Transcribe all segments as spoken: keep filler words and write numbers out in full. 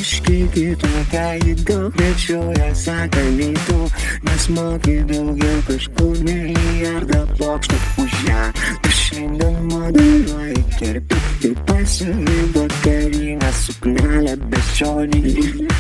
biškį kitokia į daug rečiau ją sakalytų, nes moki daugiau kažkur milijardą plokštų už ją. Tu šiandien moderuoji kerpi ir pasiūly vakarinę suknelę beždžionį.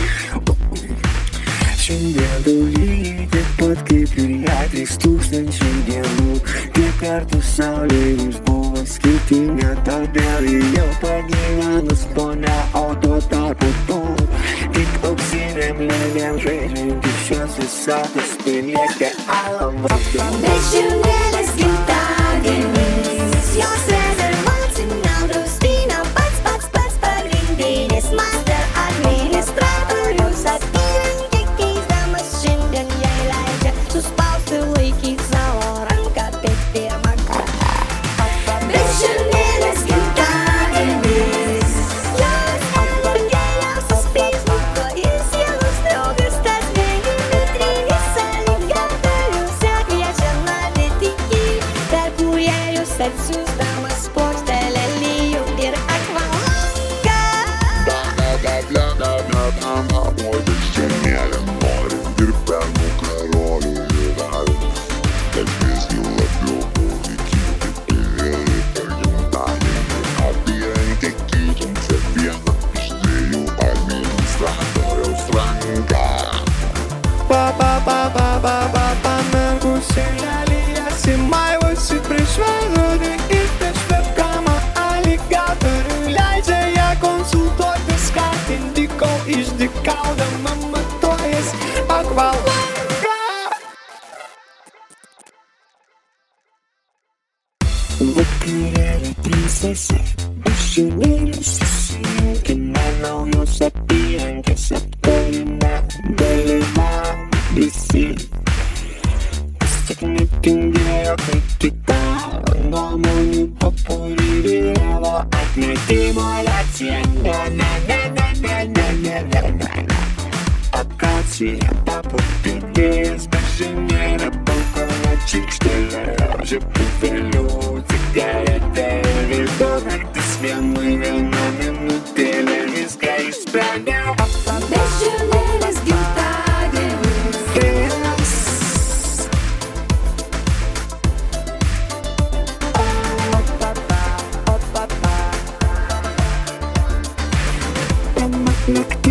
Šiandien tau lygiai taip pat kaip ir ją trys tūkstančiai dienų. Kiek kartų saulė jums buvo skirtinga, todėl ji jau pagyvenus ponia, o tuo tarpu tu tik auksinėm lėlėm žaidžianti šios visatos pilietė alava. Beždžionėlės gimtadienis, jos rezervacinio draustinio pats pats pats pagrindinis master administratorius apyrankė keisdamas šiandien jai leidžia suspausti laikyt savo ranką per pirmą kartą. Beždžionėlės gimtadienis, jos geriausias Facebooko ir sielos draugas, tas neįmitringas aligatorius ją kviečia nardyti į per kūrėjus atsiųsdamas plokštelę lijų ir akvalangą. Oi, beždžionėlė nori dirbt pernų karolių gyvenimą, bet visgi labiau poveikį kaip pilietė per gimtadienį. Apyrankę keičiančią vieną iš dviejų administratoriaus ranką. Pa pa pa pa pa pa pamerkusi lelija simaivosi prieš veidrodį ir prieš webkamą aligatorių leidžia ją konsultuoti, skatinti, kol išdykaudama matuojas akvalangą. Vakarėlio princesė, beždžionėlė susirinkime, naujos apyrankės aptarime, dalyvavo visi. Vis tik netingėjo kritikavo, nuomonių populiarėjo, atmetimo lekcija, ne, ne, ne, ne, ne, ne, ne, ne, ne, ne. Akacija tapo pidėjas, beždžionėlė balkono čikštelėjo, žiepų vėliau cigaretė ir ryto naktis vienui viena minutėlė viską išsprendė. Beždžionėlės gimtadienis, Yes.